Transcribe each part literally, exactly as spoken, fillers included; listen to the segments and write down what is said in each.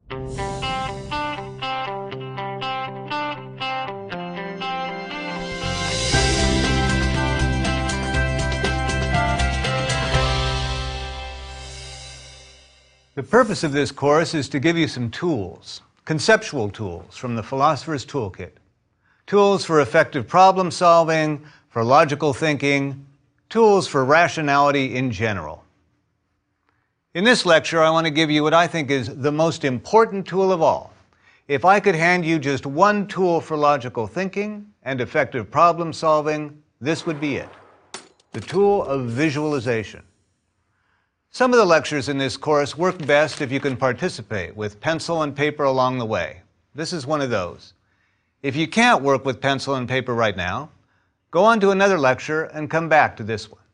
The purpose of this course is to give you some tools, conceptual tools from the Philosopher's Toolkit. Tools for effective problem solving, for logical thinking, tools for rationality in general. In this lecture, I want to give you what I think is the most important tool of all. If I could hand you just one tool for logical thinking and effective problem solving, this would be it. The tool of visualization. Some of the lectures in this course work best if you can participate with pencil and paper along the way. This is one of those. If you can't work with pencil and paper right now, go on to another lecture and come back to this one.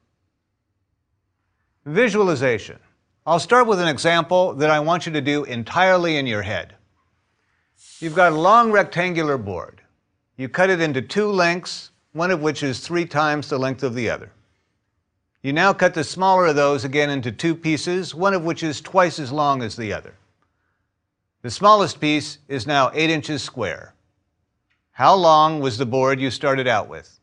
Visualization. I'll start with an example that I want you to do entirely in your head. You've got a long rectangular board. You cut it into two lengths, one of which is three times the length of the other. You now cut the smaller of those again into two pieces, one of which is twice as long as the other. The smallest piece is now eight inches square. How long was the board you started out with?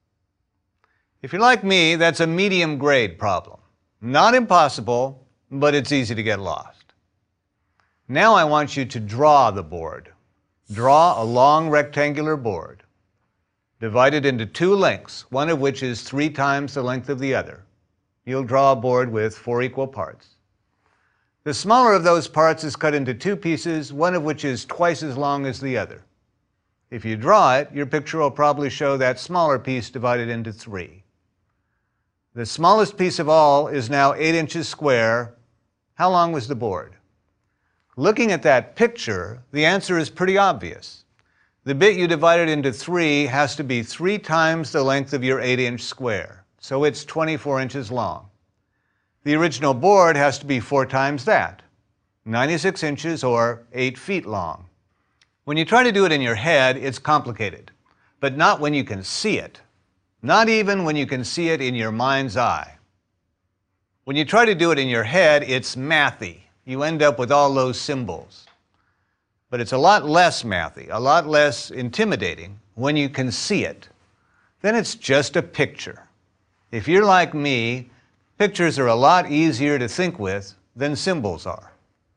If you're like me, that's a medium grade problem. Not impossible, but it's easy to get lost. Now I want you to draw the board. Draw a long rectangular board, divided into two lengths, one of which is three times the length of the other. You'll draw a board with four equal parts. The smaller of those parts is cut into two pieces, one of which is twice as long as the other. If you draw it, your picture will probably show that smaller piece divided into three. The smallest piece of all is now eight inches square. How long was the board? Looking at that picture, the answer is pretty obvious. The bit you divided into three has to be three times the length of your eight inch square. So it's twenty-four inches long. The original board has to be four times that, ninety-six inches or eight feet long. When you try to do it in your head, it's complicated, but not when you can see it. Not even when you can see it in your mind's eye. When you try to do it in your head, it's mathy. You end up with all those symbols. But it's a lot less mathy, a lot less intimidating when you can see it. Then it's just a picture. If you're like me, pictures are a lot easier to think with than symbols are.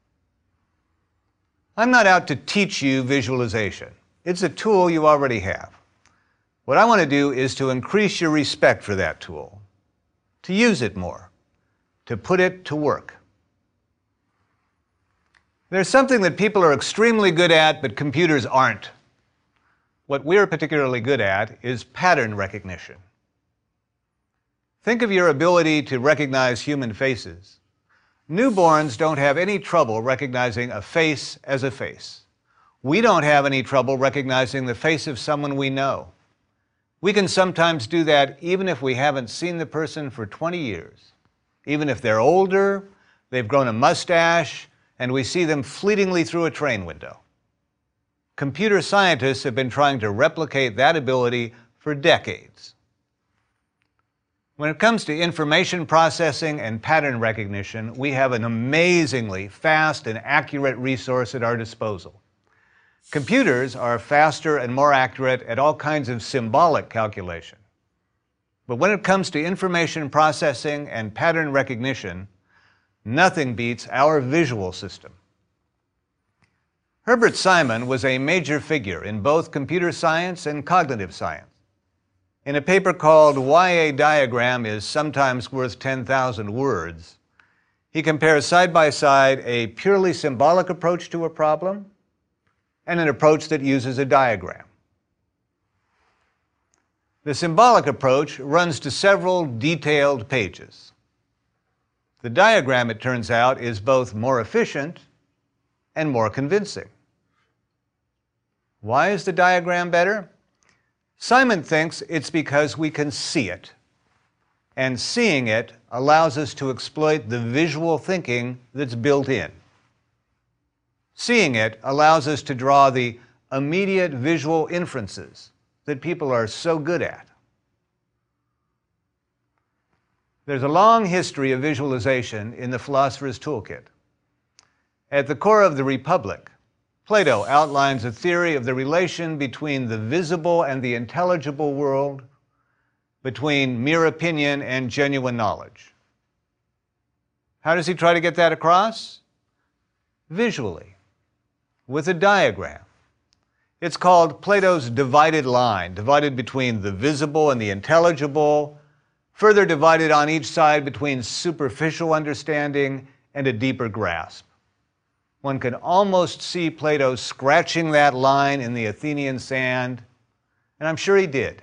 I'm not out to teach you visualization. It's a tool you already have. What I want to do is to increase your respect for that tool, to use it more, to put it to work. There's something that people are extremely good at, but computers aren't. What we're particularly good at is pattern recognition. Think of your ability to recognize human faces. Newborns don't have any trouble recognizing a face as a face. We don't have any trouble recognizing the face of someone we know. We can sometimes do that even if we haven't seen the person for twenty years. Even if they're older, they've grown a mustache, and we see them fleetingly through a train window. Computer scientists have been trying to replicate that ability for decades. When it comes to information processing and pattern recognition, we have an amazingly fast and accurate resource at our disposal. Computers are faster and more accurate at all kinds of symbolic calculation. But when it comes to information processing and pattern recognition, nothing beats our visual system. Herbert Simon was a major figure in both computer science and cognitive science. In a paper called Why a Diagram is Sometimes Worth ten thousand Words, he compares side by side a purely symbolic approach to a problem and an approach that uses a diagram. The symbolic approach runs to several detailed pages. The diagram, it turns out, is both more efficient and more convincing. Why is the diagram better? Simon thinks it's because we can see it, and seeing it allows us to exploit the visual thinking that's built in. Seeing it allows us to draw the immediate visual inferences that people are so good at. There's a long history of visualization in the Philosopher's Toolkit. At the core of the Republic, Plato outlines a theory of the relation between the visible and the intelligible world, between mere opinion and genuine knowledge. How does he try to get that across? Visually, with a diagram. It's called Plato's divided line, divided between the visible and the intelligible, further divided on each side between superficial understanding and a deeper grasp. One can almost see Plato scratching that line in the Athenian sand, and I'm sure he did.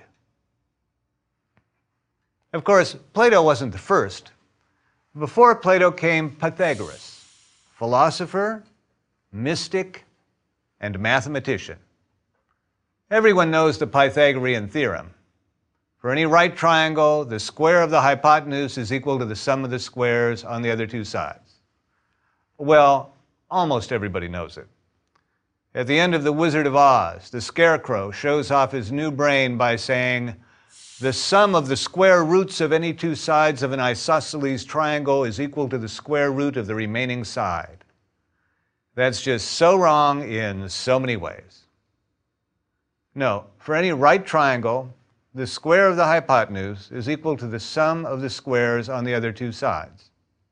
Of course, Plato wasn't the first. Before Plato came Pythagoras, philosopher, mystic, and mathematician. Everyone knows the Pythagorean theorem. For any right triangle, the square of the hypotenuse is equal to the sum of the squares on the other two sides. Well, almost everybody knows it. At the end of The Wizard of Oz, the Scarecrow shows off his new brain by saying, the sum of the square roots of any two sides of an isosceles triangle is equal to the square root of the remaining side. That's just so wrong in so many ways. No, for any right triangle, the square of the hypotenuse is equal to the sum of the squares on the other two sides.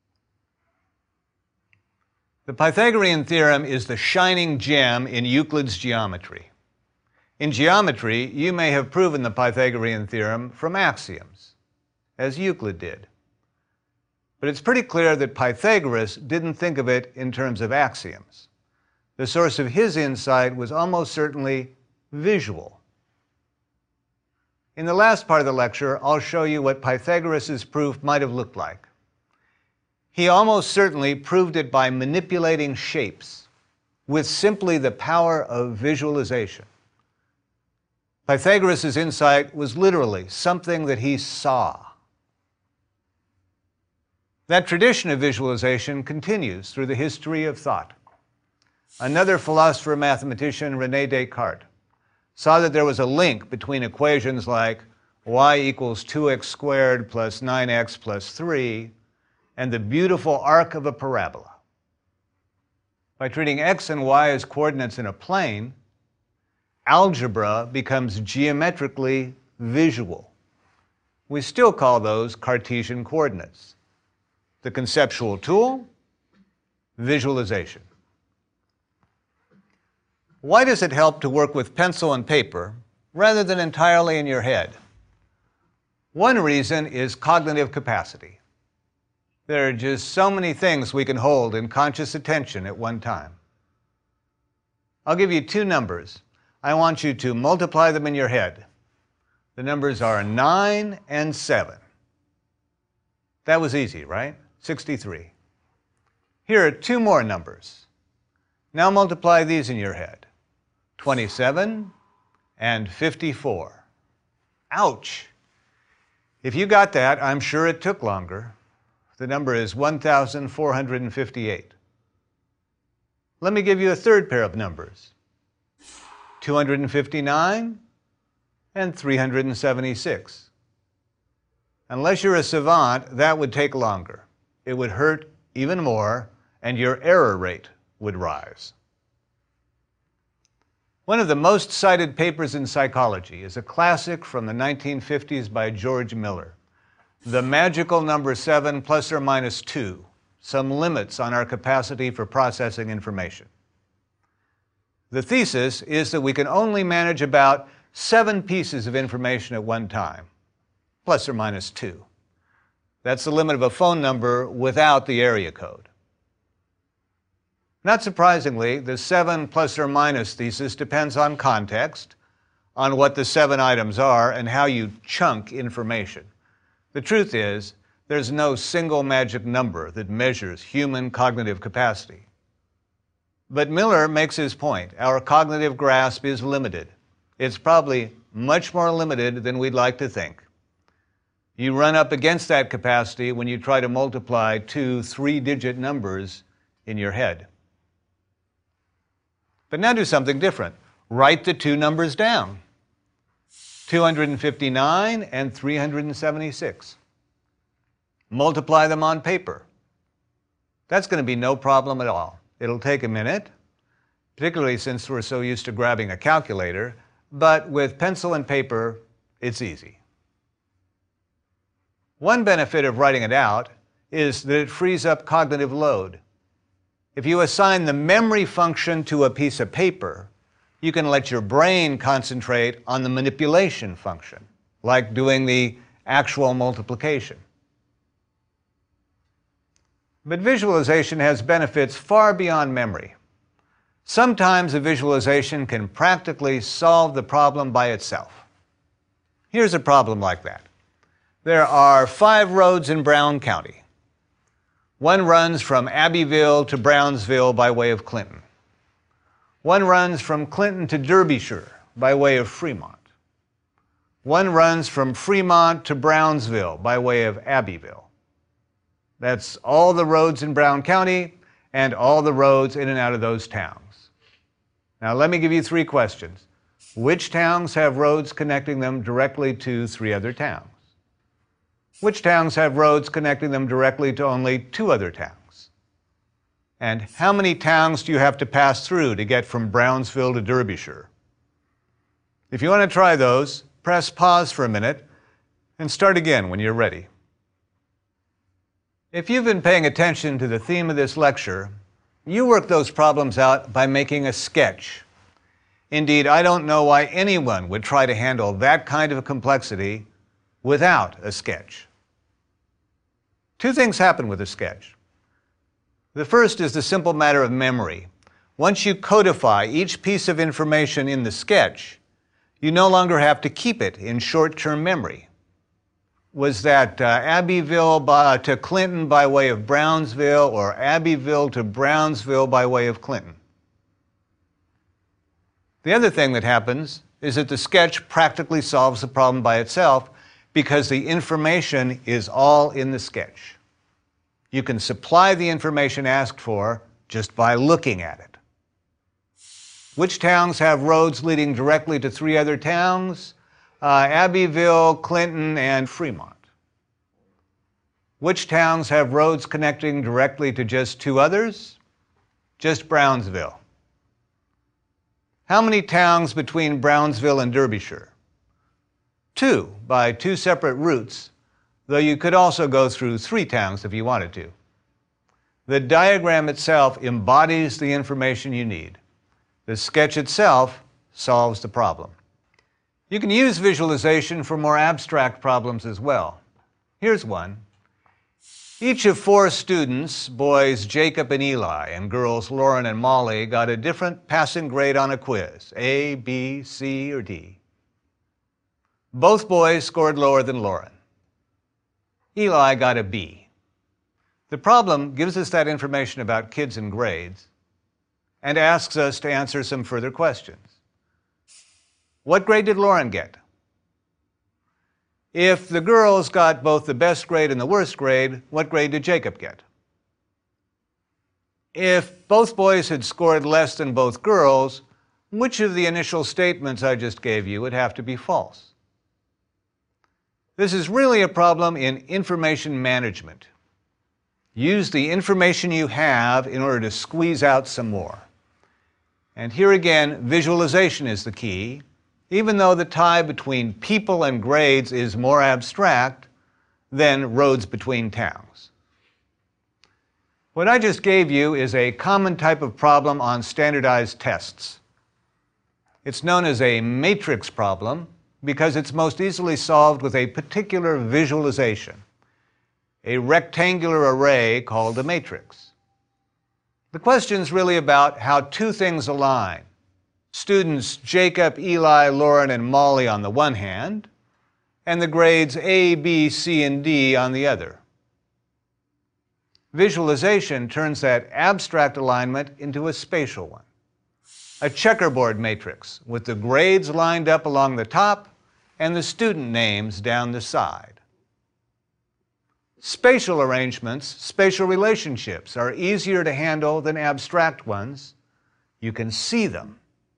The Pythagorean theorem is the shining gem in Euclid's geometry. In geometry, you may have proven the Pythagorean theorem from axioms, as Euclid did. But it's pretty clear that Pythagoras didn't think of it in terms of axioms. The source of his insight was almost certainly visual. In the last part of the lecture, I'll show you what Pythagoras' proof might have looked like. He almost certainly proved it by manipulating shapes with simply the power of visualization. Pythagoras' insight was literally something that he saw. That tradition of visualization continues through the history of thought. Another philosopher-mathematician, René Descartes, saw that there was a link between equations like y equals two x squared plus nine x plus three and the beautiful arc of a parabola. By treating x and y as coordinates in a plane, algebra becomes geometrically visual. We still call those Cartesian coordinates. The conceptual tool, visualization. Why does it help to work with pencil and paper rather than entirely in your head? One reason is cognitive capacity. There are just so many things we can hold in conscious attention at one time. I'll give you two numbers. I want you to multiply them in your head. The numbers are nine and seven. That was easy, right? sixty-three. Here are two more numbers. Now multiply these in your head. twenty-seven and fifty-four. Ouch! If you got that, I'm sure it took longer. The number is one thousand four hundred fifty-eight. Let me give you a third pair of numbers. two hundred fifty-nine and three hundred seventy-six. Unless you're a savant, that would take longer. It would hurt even more, and your error rate would rise. One of the most cited papers in psychology is a classic from the nineteen fifties by George Miller, The Magical Number Seven Plus or Minus Two, Some Limits on Our Capacity for Processing Information. The thesis is that we can only manage about seven pieces of information at one time, plus or minus two. That's the limit of a phone number without the area code. Not surprisingly, the seven plus or minus thesis depends on context, on what the seven items are, and how you chunk information. The truth is, there's no single magic number that measures human cognitive capacity. But Miller makes his point. Our cognitive grasp is limited. It's probably much more limited than we'd like to think. You run up against that capacity when you try to multiply two three-digit numbers in your head. But now do something different. Write the two numbers down. two hundred fifty-nine and three hundred seventy-six. Multiply them on paper. That's going to be no problem at all. It'll take a minute, particularly since we're so used to grabbing a calculator, but with pencil and paper, it's easy. One benefit of writing it out is that it frees up cognitive load. If you assign the memory function to a piece of paper, you can let your brain concentrate on the manipulation function, like doing the actual multiplication. But visualization has benefits far beyond memory. Sometimes a visualization can practically solve the problem by itself. Here's a problem like that. There are five roads in Brown County. One runs from Abbeville to Brownsville by way of Clinton. One runs from Clinton to Derbyshire by way of Fremont. One runs from Fremont to Brownsville by way of Abbeville. That's all the roads in Brown County and all the roads in and out of those towns. Now let me give you three questions. Which towns have roads connecting them directly to three other towns? Which towns have roads connecting them directly to only two other towns? And how many towns do you have to pass through to get from Brownsville to Derbyshire? If you want to try those, press pause for a minute and start again when you're ready. If you've been paying attention to the theme of this lecture, you work those problems out by making a sketch. Indeed, I don't know why anyone would try to handle that kind of complexity without a sketch. Two things happen with a sketch. The first is the simple matter of memory. Once you codify each piece of information in the sketch, you no longer have to keep it in short-term memory. Was that uh, Abbeville by, to Clinton by way of Brownsville, or Abbeville to Brownsville by way of Clinton? The other thing that happens is that the sketch practically solves the problem by itself because the information is all in the sketch. You can supply the information asked for just by looking at it. Which towns have roads leading directly to three other towns? Uh, Abbeville, Clinton, and Fremont. Which towns have roads connecting directly to just two others? Just Brownsville. How many towns between Brownsville and Derbyshire? Two, by two separate routes, though you could also go through three towns if you wanted to. The diagram itself embodies the information you need. The sketch itself solves the problem. You can use visualization for more abstract problems as well. Here's one. Each of four students, boys Jacob and Eli, and girls Lauren and Molly, got a different passing grade on a quiz, A, B, C, or D. Both boys scored lower than Lauren. Eli got a B. The problem gives us that information about kids and grades and asks us to answer some further questions. What grade did Lauren get? If the girls got both the best grade and the worst grade, what grade did Jacob get? If both boys had scored less than both girls, which of the initial statements I just gave you would have to be false? This is really a problem in information management. Use the information you have in order to squeeze out some more. And here again, visualization is the key. Even though the tie between people and grades is more abstract than roads between towns. What I just gave you is a common type of problem on standardized tests. It's known as a matrix problem because it's most easily solved with a particular visualization, a rectangular array called a matrix. The question is really about how two things align. Students Jacob, Eli, Lauren, and Molly on the one hand, and the grades A, B, C, and D on the other. Visualization turns that abstract alignment into a spatial one, a checkerboard matrix with the grades lined up along the top and the student names down the side. Spatial arrangements, spatial relationships, are easier to handle than abstract ones. You can see them.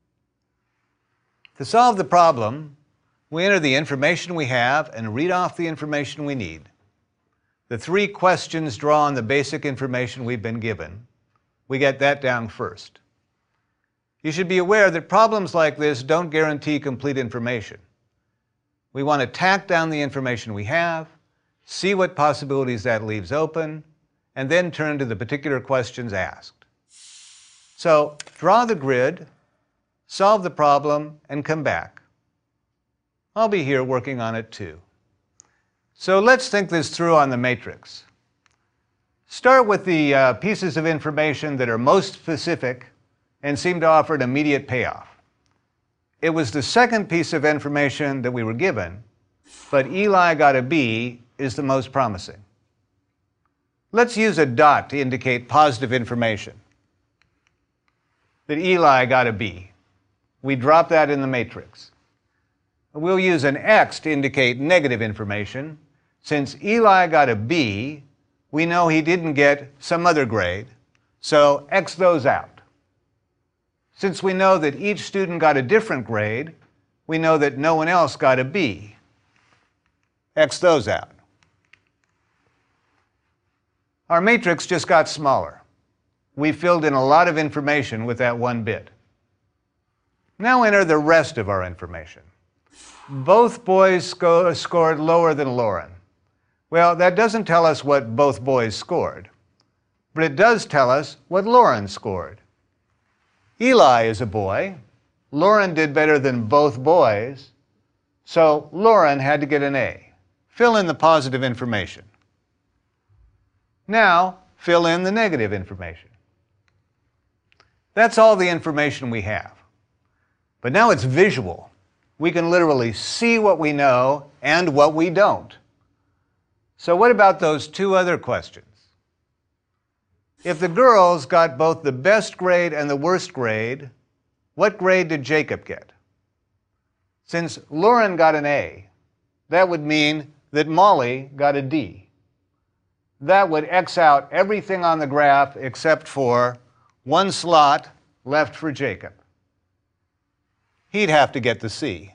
To solve the problem, we enter the information we have and read off the information we need. The three questions draw on the basic information we've been given. We get that down first. You should be aware that problems like this don't guarantee complete information. We want to tack down the information we have, see what possibilities that leaves open, and then turn to the particular questions asked. So, draw the grid, solve the problem, and come back. I'll be here working on it too. So let's think this through on the matrix. Start with the uh, pieces of information that are most specific and seem to offer an immediate payoff. It was the second piece of information that we were given, but Eli got a B is the most promising. Let's use a dot to indicate positive information. That Eli got a B. We drop that in the matrix. We'll use an X to indicate negative information. Since Eli got a B, we know he didn't get some other grade, so X those out. Since we know that each student got a different grade, we know that no one else got a B. X those out. Our matrix just got smaller. We filled in a lot of information with that one bit. Now enter the rest of our information. Both boys sco- scored lower than Lauren. Well, that doesn't tell us what both boys scored, but it does tell us what Lauren scored. Eli is a boy. Lauren did better than both boys, so Lauren had to get an A. Fill in the positive information. Now, fill in the negative information. That's all the information we have. But now it's visual. We can literally see what we know and what we don't. So what about those two other questions? If the girls got both the best grade and the worst grade, what grade did Jacob get? Since Lauren got an A, that would mean that Molly got a D. That would X out everything on the graph except for one slot left for Jacob. He'd have to get the C.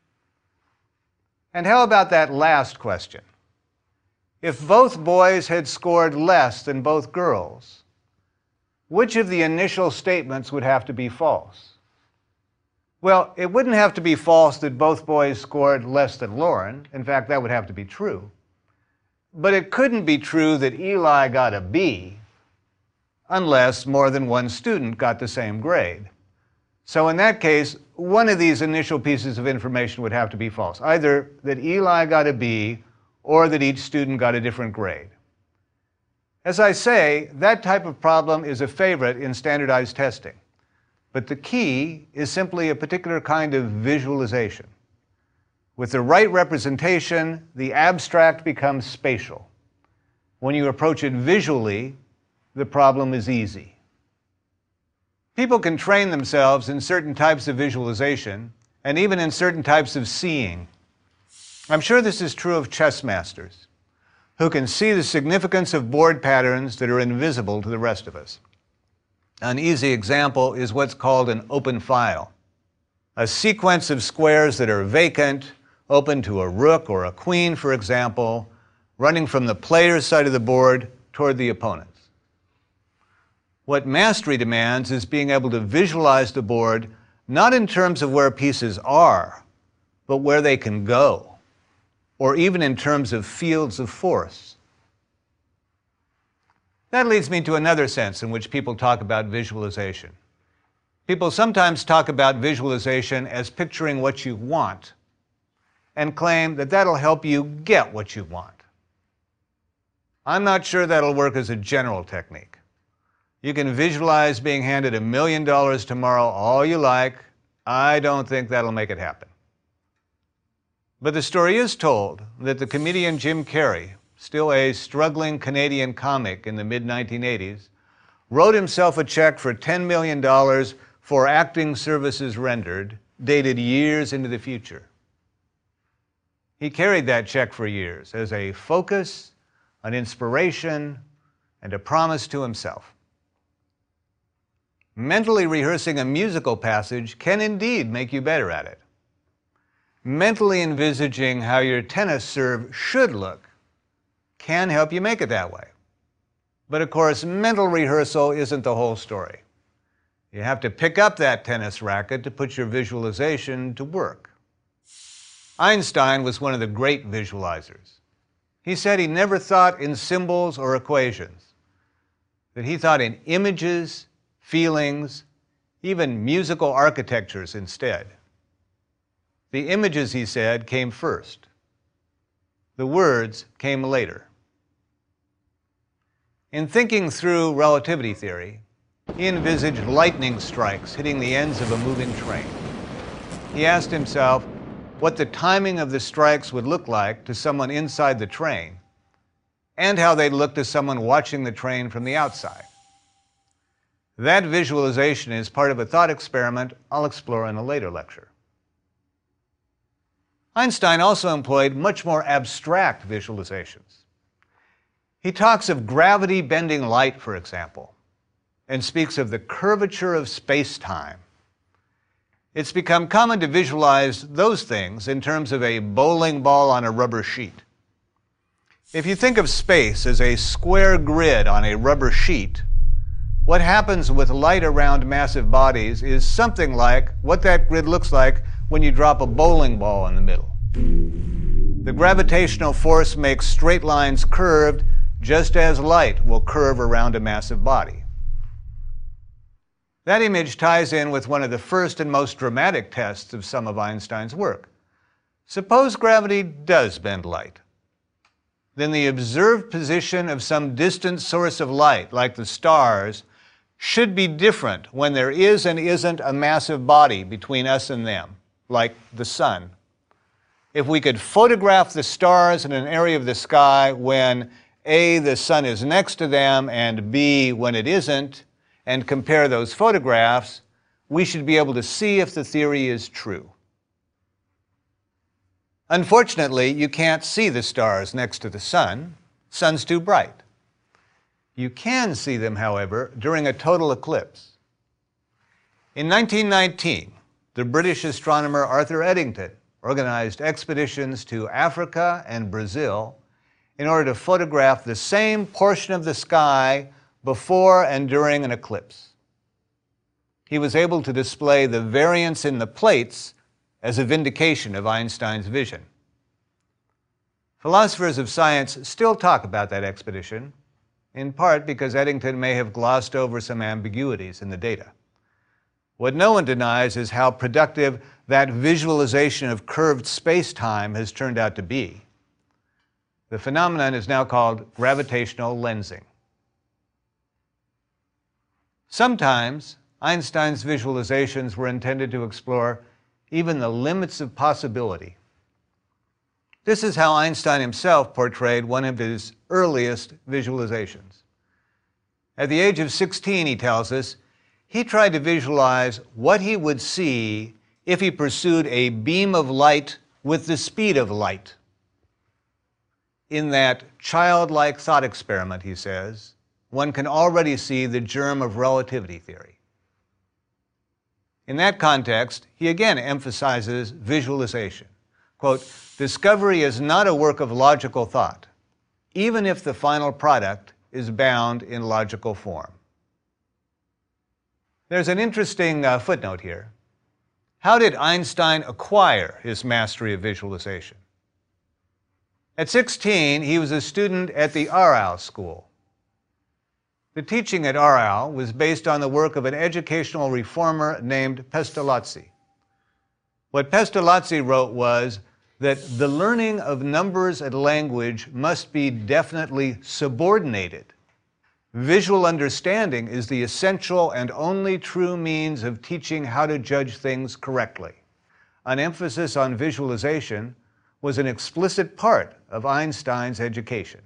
And how about that last question? If both boys had scored less than both girls, which of the initial statements would have to be false? Well, it wouldn't have to be false that both boys scored less than Lauren. In fact, that would have to be true. But it couldn't be true that Eli got a B unless more than one student got the same grade. So in that case, one of these initial pieces of information would have to be false, either that Eli got a B or that each student got a different grade. As I say, that type of problem is a favorite in standardized testing. But the key is simply a particular kind of visualization. With the right representation, the abstract becomes spatial. When you approach it visually, the problem is easy. People can train themselves in certain types of visualization and even in certain types of seeing. I'm sure this is true of chess masters, who can see the significance of board patterns that are invisible to the rest of us. An easy example is what's called an open file, a sequence of squares that are vacant, open to a rook or a queen, for example, running from the player's side of the board toward the opponent's. What mastery demands is being able to visualize the board not in terms of where pieces are, but where they can go, or even in terms of fields of force. That leads me to another sense in which people talk about visualization. People sometimes talk about visualization as picturing what you want and claim that that'll help you get what you want. I'm not sure that'll work as a general technique. You can visualize being handed a million dollars tomorrow all you like. I don't think that'll make it happen. But the story is told that the comedian Jim Carrey, still a struggling Canadian comic in the mid nineteen eighties, wrote himself a check for ten million dollars for acting services rendered, dated years into the future. He carried that check for years as a focus, an inspiration, and a promise to himself. Mentally rehearsing a musical passage can indeed make you better at it. Mentally envisaging how your tennis serve should look can help you make it that way. But of course, mental rehearsal isn't the whole story. You have to pick up that tennis racket to put your visualization to work. Einstein was one of the great visualizers. He said he never thought in symbols or equations, that he thought in images, feelings, even musical architectures instead. The images, he said, came first. The words came later. In thinking through relativity theory, he envisaged lightning strikes hitting the ends of a moving train. He asked himself what the timing of the strikes would look like to someone inside the train, and how they'd look to someone watching the train from the outside. That visualization is part of a thought experiment I'll explore in a later lecture. Einstein also employed much more abstract visualizations. He talks of gravity bending light, for example, and speaks of the curvature of space-time. It's become common to visualize those things in terms of a bowling ball on a rubber sheet. If you think of space as a square grid on a rubber sheet, what happens with light around massive bodies is something like what that grid looks like when you drop a bowling ball in the middle. The gravitational force makes straight lines curved, just as light will curve around a massive body. That image ties in with one of the first and most dramatic tests of some of Einstein's work. Suppose gravity does bend light. Then the observed position of some distant source of light, like the stars, should be different when there is and isn't a massive body between us and them, like the sun. If we could photograph the stars in an area of the sky when A, the sun is next to them, and B, when it isn't, and compare those photographs, we should be able to see if the theory is true. Unfortunately, you can't see the stars next to the sun. Sun's too bright. You can see them, however, during a total eclipse. In nineteen nineteen, the British astronomer Arthur Eddington organized expeditions to Africa and Brazil in order to photograph the same portion of the sky before and during an eclipse. He was able to display the variance in the plates as a vindication of Einstein's vision. Philosophers of science still talk about that expedition, in part because Eddington may have glossed over some ambiguities in the data. What no one denies is how productive that visualization of curved space-time has turned out to be. The phenomenon is now called gravitational lensing. Sometimes, Einstein's visualizations were intended to explore even the limits of possibility. This is how Einstein himself portrayed one of his earliest visualizations. At the age of sixteen, he tells us, he tried to visualize what he would see if he pursued a beam of light with the speed of light. In that childlike thought experiment, he says, one can already see the germ of relativity theory. In that context, he again emphasizes visualization. Quote, discovery is not a work of logical thought, even if the final product is bound in logical form. There's an interesting uh, footnote here. How did Einstein acquire his mastery of visualization? At sixteen, he was a student at the Aarau School. The teaching at Aarau was based on the work of an educational reformer named Pestalozzi. What Pestalozzi wrote was that the learning of numbers and language must be definitely subordinated. Visual understanding is the essential and only true means of teaching how to judge things correctly. An emphasis on visualization was an explicit part of Einstein's education.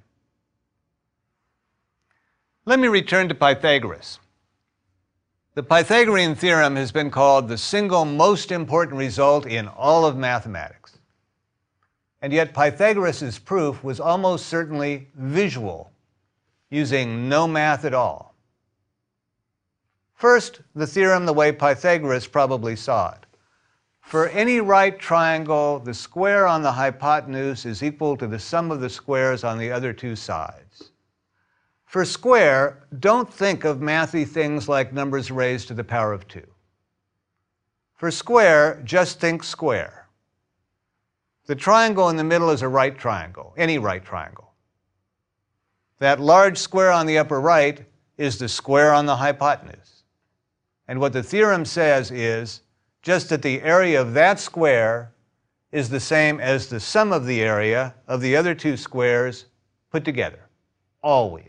Let me return to Pythagoras. The Pythagorean theorem has been called the single most important result in all of mathematics. And yet Pythagoras' proof was almost certainly visual, using no math at all. First, the theorem the way Pythagoras probably saw it. For any right triangle, the square on the hypotenuse is equal to the sum of the squares on the other two sides. For square, don't think of mathy things like numbers raised to the power of two. For square, just think square. The triangle in the middle is a right triangle, any right triangle. That large square on the upper right is the square on the hypotenuse. And what the theorem says is just that the area of that square is the same as the sum of the area of the other two squares put together, always.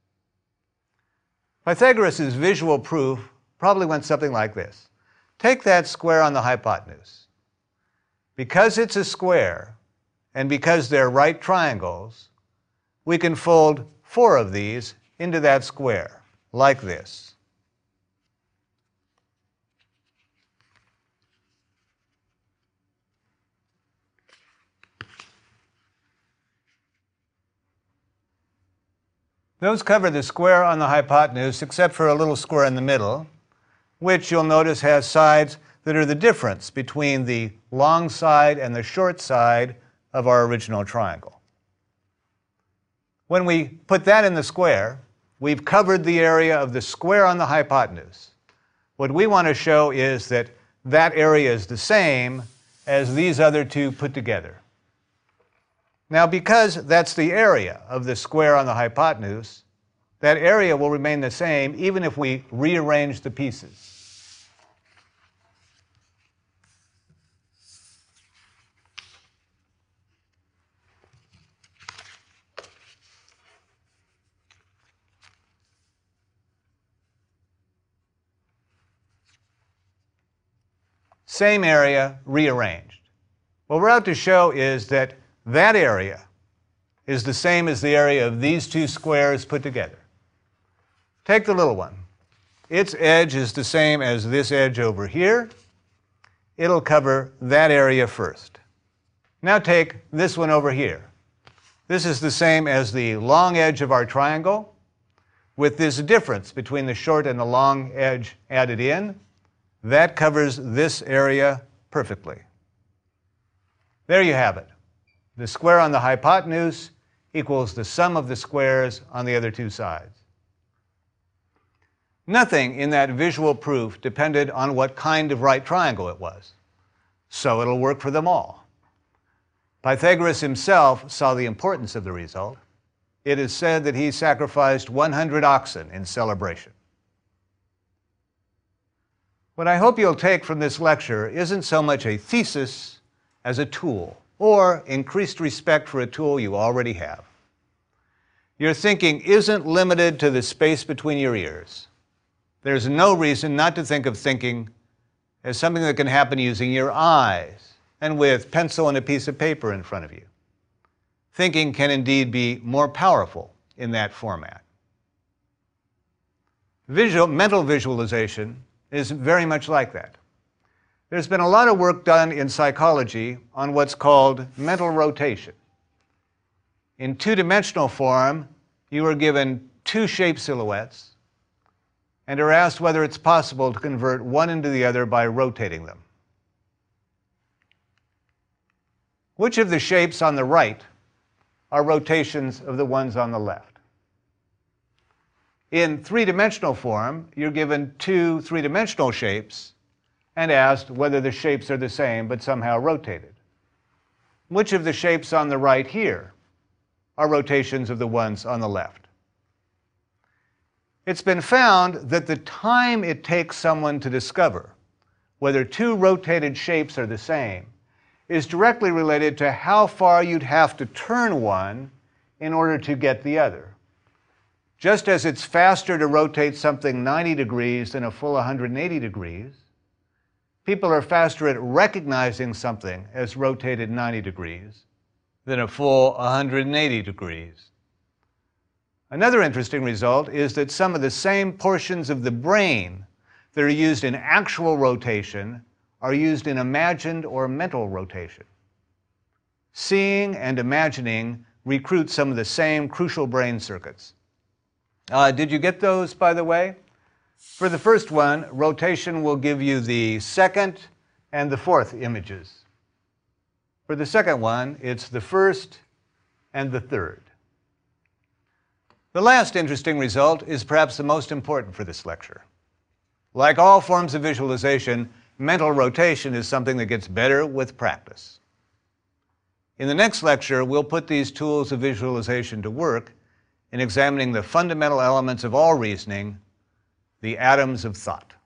Pythagoras' visual proof probably went something like this. Take that square on the hypotenuse. Because it's a square, and because they're right triangles, we can fold four of these into that square, like this. Those cover the square on the hypotenuse, except for a little square in the middle, which you'll notice has sides that are the difference between the long side and the short side of our original triangle. When we put that in the square, we've covered the area of the square on the hypotenuse. What we want to show is that that area is the same as these other two put together. Now, because that's the area of the square on the hypotenuse, that area will remain the same even if we rearrange the pieces. Same area, rearranged. What we're out to show is that that area is the same as the area of these two squares put together. Take the little one. Its edge is the same as this edge over here. It'll cover that area first. Now take this one over here. This is the same as the long edge of our triangle, with this difference between the short and the long edge added in. That covers this area perfectly. There you have it. The square on the hypotenuse equals the sum of the squares on the other two sides. Nothing in that visual proof depended on what kind of right triangle it was, so it'll work for them all. Pythagoras himself saw the importance of the result. It is said that he sacrificed one hundred oxen in celebration. What I hope you'll take from this lecture isn't so much a thesis as a tool, or increased respect for a tool you already have. Your thinking isn't limited to the space between your ears. There's no reason not to think of thinking as something that can happen using your eyes and with pencil and a piece of paper in front of you. Thinking can indeed be more powerful in that format. Visual, mental visualization is very much like that. There's been a lot of work done in psychology on what's called mental rotation. In two-dimensional form, you are given two shape silhouettes and are asked whether it's possible to convert one into the other by rotating them. Which of the shapes on the right are rotations of the ones on the left? In three-dimensional form, you're given two three-dimensional shapes and asked whether the shapes are the same but somehow rotated. Which of the shapes on the right here are rotations of the ones on the left? It's been found that the time it takes someone to discover whether two rotated shapes are the same is directly related to how far you'd have to turn one in order to get the other. Just as it's faster to rotate something ninety degrees than a full one hundred eighty degrees, people are faster at recognizing something as rotated ninety degrees than a full one hundred eighty degrees. Another interesting result is that some of the same portions of the brain that are used in actual rotation are used in imagined or mental rotation. Seeing and imagining recruit some of the same crucial brain circuits. Uh, did you get those, by the way? For the first one, rotation will give you the second and the fourth images. For the second one, it's the first and the third. The last interesting result is perhaps the most important for this lecture. Like all forms of visualization, mental rotation is something that gets better with practice. In the next lecture, we'll put these tools of visualization to work in examining the fundamental elements of all reasoning, the atoms of thought.